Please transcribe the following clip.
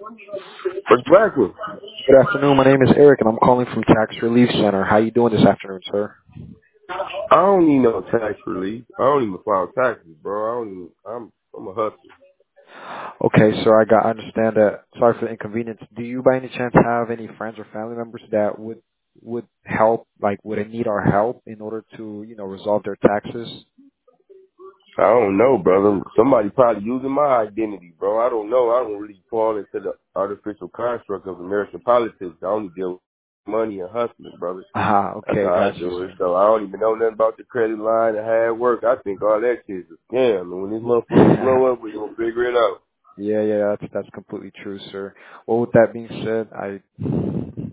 What's cracking? Good afternoon. My name is Eric, and I'm calling from Tax Relief Center. How you doing this afternoon, sir? I don't need no tax relief. I don't even file taxes, bro. I don't even. I'm a hustler. Okay, sir. I understand that. Sorry for the inconvenience. Do you, by any chance, have any friends or family members that would help, like would need our help in order to, resolve their taxes? I don't know, brother. Somebody probably using my identity, bro. I don't know. I don't really fall into the artificial construct of American politics. I only deal with money and hustling, brother. Ah, That's okay, how got I you, do it. sir. So I don't even know nothing about the credit line and how it work. I think all that shit is a scam. And when this motherfucker blow up, we gonna figure it out. Yeah, that's completely true, sir. Well, with that being said,